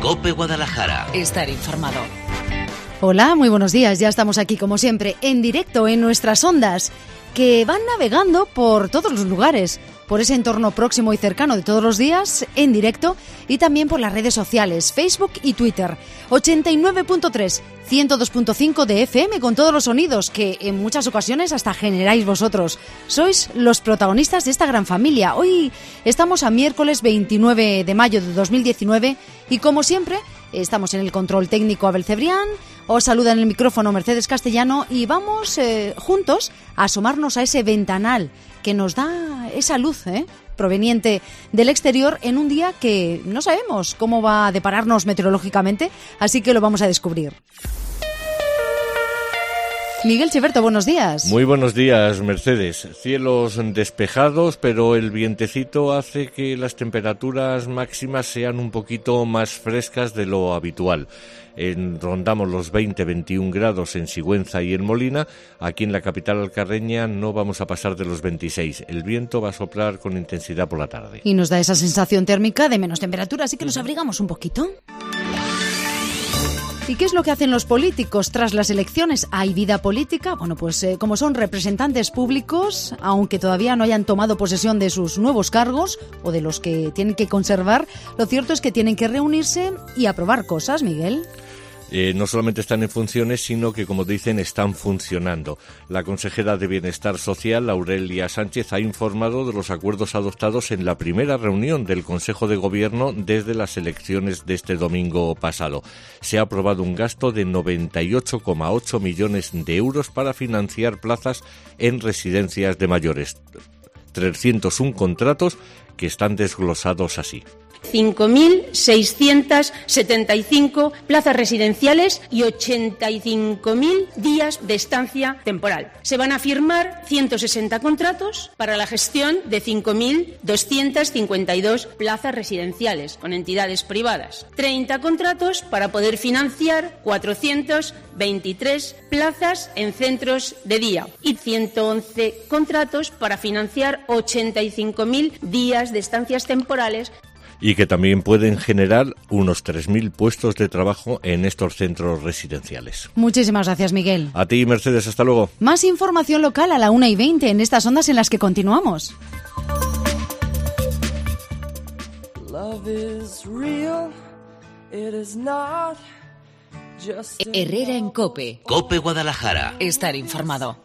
COPE Guadalajara. Estar informado. Hola, muy buenos días. Ya estamos aquí, como siempre, en directo en nuestras ondas, que van navegando por todos los lugares, por ese entorno próximo y cercano de todos los días, en directo, y también por las redes sociales, Facebook y Twitter. 89.3, 102.5 de FM, con todos los sonidos que en muchas ocasiones hasta generáis vosotros. Sois los protagonistas de esta gran familia. Hoy estamos a miércoles 29 de mayo de 2019 y, como siempre, estamos en el control técnico Abel Cebrián. Os saluda en el micrófono Mercedes Castellano y vamos juntos a asomarnos a ese ventanal que nos da esa luz proveniente del exterior en un día que no sabemos cómo va a depararnos meteorológicamente, así que lo vamos a descubrir. Miguel Chiverto, buenos días. Muy buenos días, Mercedes. Cielos despejados, pero el vientecito hace que las temperaturas máximas sean un poquito más frescas de lo habitual. Rondamos los 20-21 grados en Sigüenza y en Molina. Aquí en la capital alcarreña no vamos a pasar de los 26. El viento va a soplar con intensidad por la tarde. Y nos da esa sensación térmica de menos temperatura, así que nos abrigamos un poquito. ¿Y qué es lo que hacen los políticos tras las elecciones? ¿Hay vida política? Bueno, pues como son representantes públicos, aunque todavía no hayan tomado posesión de sus nuevos cargos o de los que tienen que conservar, lo cierto es que tienen que reunirse y aprobar cosas, Miguel. No solamente están en funciones, sino que, como dicen, están funcionando. La consejera de Bienestar Social, Aurelia Sánchez, ha informado de los acuerdos adoptados en la primera reunión del Consejo de Gobierno desde las elecciones de este domingo pasado. Se ha aprobado un gasto de 98,8 millones de euros para financiar plazas en residencias de mayores. 301 contratos que están desglosados así. 5.675 plazas residenciales y 85.000 días de estancia temporal. Se van a firmar 160 contratos para la gestión de 5.252 plazas residenciales con entidades privadas. 30 contratos para poder financiar 423 plazas en centros de día y 111 contratos para financiar 85.000 días de estancias temporales. Y que también pueden generar unos 3.000 puestos de trabajo en estos centros residenciales. Muchísimas gracias, Miguel. A ti, Mercedes, hasta luego. Más información local a la 1:20 en estas ondas en las que continuamos. Herrera en COPE. COPE Guadalajara. Estar informado.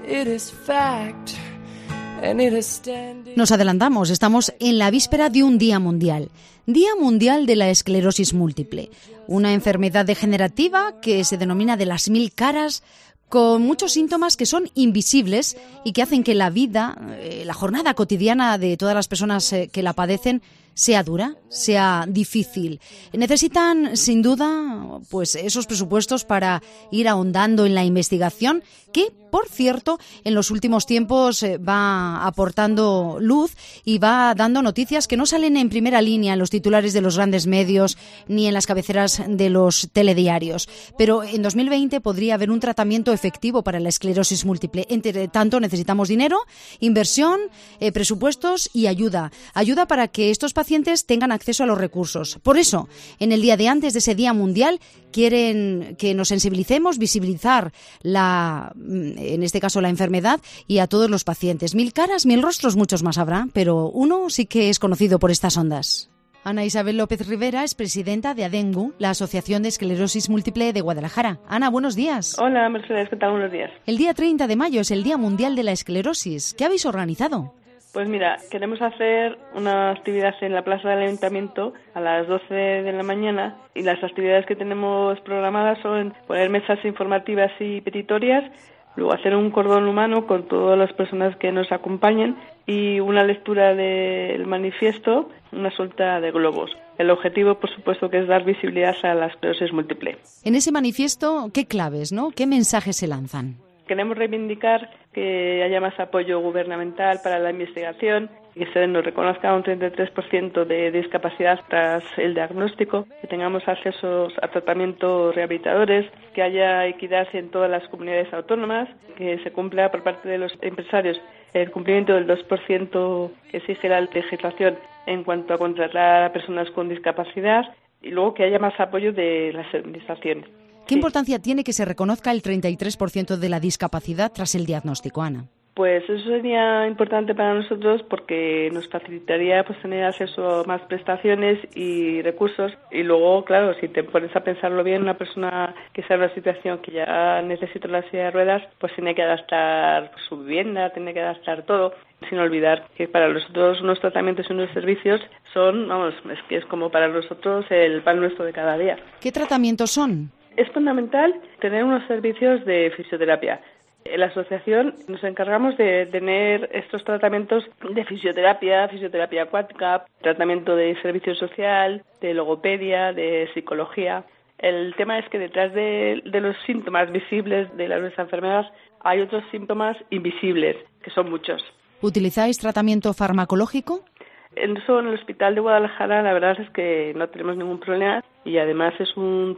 Nos adelantamos, estamos en la víspera de un Día Mundial de la Esclerosis Múltiple, una enfermedad degenerativa que se denomina de las 1000 caras, con muchos síntomas que son invisibles y que hacen que la vida, la jornada cotidiana de todas las personas que la padecen sea dura, sea difícil. Necesitan, sin duda, pues esos presupuestos para ir ahondando en la investigación que, por cierto, en los últimos tiempos va aportando luz y va dando noticias que no salen en primera línea en los titulares de los grandes medios ni en las cabeceras de los telediarios. Pero en 2020 podría haber un tratamiento efectivo para la esclerosis múltiple. Entre tanto, necesitamos dinero, inversión, presupuestos y ayuda. Ayuda para que estos pacientes tengan acceso a los recursos. Por eso, en el día de antes de ese Día Mundial, quieren que nos sensibilicemos, visibilizar en este caso la enfermedad y a todos los pacientes. 1000 caras, 1000 rostros, muchos más habrá, pero uno sí que es conocido por estas ondas. Ana Isabel López Rivera es presidenta de ADENGU, la Asociación de Esclerosis Múltiple de Guadalajara. Ana, buenos días. Hola, Mercedes, ¿qué tal? Buenos días. El día 30 de mayo es el Día Mundial de la Esclerosis. ¿Qué habéis organizado? Pues mira, queremos hacer una actividad en la Plaza del Ayuntamiento a las 12 de la mañana y las actividades que tenemos programadas son poner mesas informativas y petitorias, luego hacer un cordón humano con todas las personas que nos acompañen y una lectura del manifiesto, una suelta de globos. El objetivo, por supuesto, que es dar visibilidad a la esclerosis múltiple. En ese manifiesto, ¿qué claves, qué mensajes se lanzan? Queremos reivindicar que haya más apoyo gubernamental para la investigación, que se nos reconozca un 33% de discapacidad tras el diagnóstico, que tengamos acceso a tratamientos rehabilitadores, que haya equidad en todas las comunidades autónomas, que se cumpla por parte de los empresarios el cumplimiento del 2% que exige la legislación en cuanto a contratar a personas con discapacidad y luego que haya más apoyo de las administraciones. ¿Qué importancia tiene que se reconozca el 33% de la discapacidad tras el diagnóstico, Ana? Pues eso sería importante para nosotros porque nos facilitaría pues tener acceso a más prestaciones y recursos. Y luego, claro, si te pones a pensarlo bien, una persona que está en una situación que ya necesita la silla de ruedas, pues tiene que adaptar su vivienda, tiene que adaptar todo. Sin olvidar que para nosotros unos tratamientos y unos servicios son, es como para nosotros el pan nuestro de cada día. ¿Qué tratamientos son? Es fundamental tener unos servicios de fisioterapia. En la asociación nos encargamos de tener estos tratamientos de fisioterapia acuática, tratamiento de servicio social, de logopedia, de psicología. El tema es que detrás de los síntomas visibles de nuestra enfermedad hay otros síntomas invisibles, que son muchos. ¿Utilizáis tratamiento farmacológico? Eso en el Hospital de Guadalajara la verdad es que no tenemos ningún problema y además es un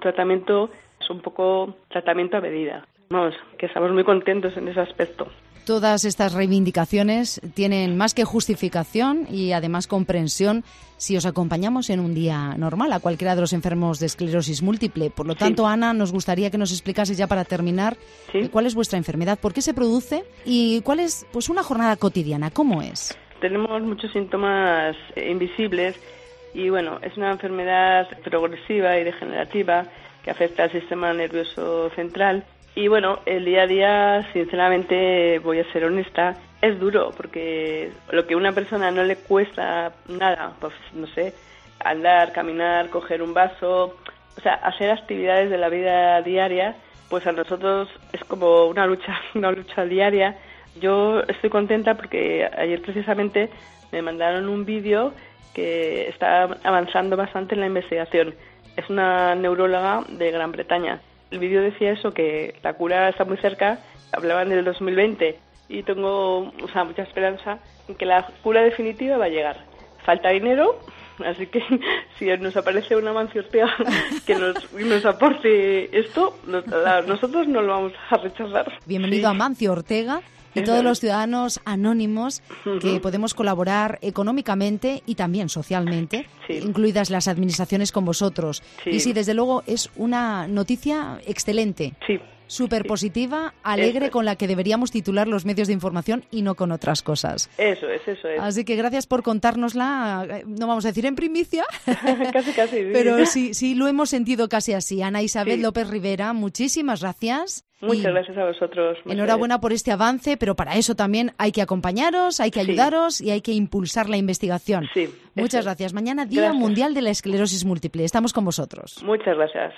poco tratamiento a medida. Que estamos muy contentos en ese aspecto. Todas estas reivindicaciones tienen más que justificación y además comprensión si os acompañamos en un día normal a cualquiera de los enfermos de esclerosis múltiple. Por lo tanto, Ana, nos gustaría que nos explicases ya para terminar cuál es vuestra enfermedad, por qué se produce y cuál es una jornada cotidiana, ¿cómo es? Tenemos muchos síntomas invisibles y es una enfermedad progresiva y degenerativa que afecta al sistema nervioso central. Y el día a día, sinceramente, voy a ser honesta, es duro porque lo que a una persona no le cuesta nada, pues no sé, andar, caminar, coger un vaso, hacer actividades de la vida diaria, pues a nosotros es como una lucha diaria. Yo estoy contenta porque ayer precisamente me mandaron un vídeo que está avanzando bastante en la investigación. Es una neuróloga de Gran Bretaña. El vídeo decía eso, que la cura está muy cerca, hablaban del 2020 y tengo mucha esperanza en que la cura definitiva va a llegar. Falta dinero, así que si nos aparece una Amancio Ortega que nos aporte esto, nosotros no lo vamos a rechazar. Bienvenido a Amancio Ortega y todos los ciudadanos anónimos que podemos colaborar económicamente y también socialmente, incluidas las administraciones con vosotros. Y sí, desde luego es una noticia excelente. Súper positiva, alegre, con la que deberíamos titular los medios de información y no con otras cosas. Eso es. Así que gracias por contárnosla, no vamos a decir en primicia, casi. Pero sí lo hemos sentido casi así. Ana Isabel López Rivera, muchísimas gracias. Muchas gracias a vosotros. Enhorabuena por este avance, pero para eso también hay que acompañaros, hay que ayudaros y hay que impulsar la investigación. Muchas gracias. Mañana Día Mundial de la Esclerosis Múltiple. Estamos con vosotros. Muchas gracias.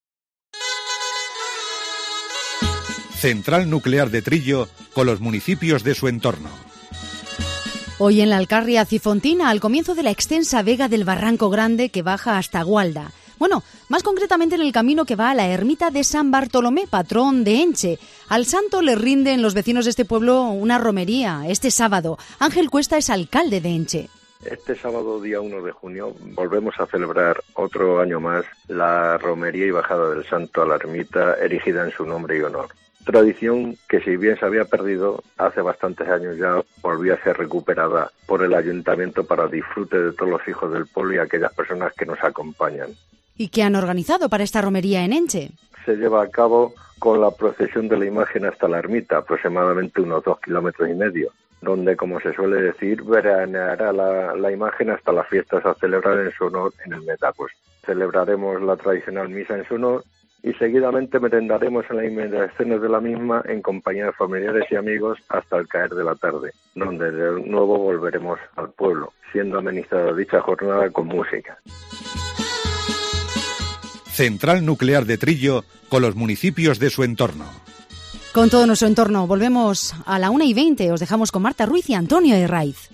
Central Nuclear de Trillo con los municipios de su entorno. Hoy en la Alcarria Cifontina, al comienzo de la extensa vega del Barranco Grande que baja hasta Gualda. Más concretamente en el camino que va a la ermita de San Bartolomé, patrón de Enche. Al santo le rinden los vecinos de este pueblo una romería este sábado. Ángel Cuesta es alcalde de Enche. Este sábado, día 1 de junio, volvemos a celebrar otro año más la romería y bajada del santo a la ermita erigida en su nombre y honor. Tradición que, si bien se había perdido hace bastantes años ya, volvió a ser recuperada por el ayuntamiento para disfrute de todos los hijos del pueblo y aquellas personas que nos acompañan. ¿Y qué han organizado para esta romería en Enche? Se lleva a cabo con la procesión de la imagen hasta la ermita, aproximadamente unos 2,5 kilómetros, donde, como se suele decir, veraneará la imagen hasta las fiestas a celebrar en su honor en el mes de agosto. Celebraremos la tradicional misa en su honor y seguidamente merendaremos en las inmediaciones de la misma en compañía de familiares y amigos hasta el caer de la tarde, donde de nuevo volveremos al pueblo, siendo amenizada dicha jornada con música. Central Nuclear de Trillo con los municipios de su entorno. Con todo nuestro entorno, volvemos a la 1:20. Os dejamos con Marta Ruiz y Antonio Herraiz.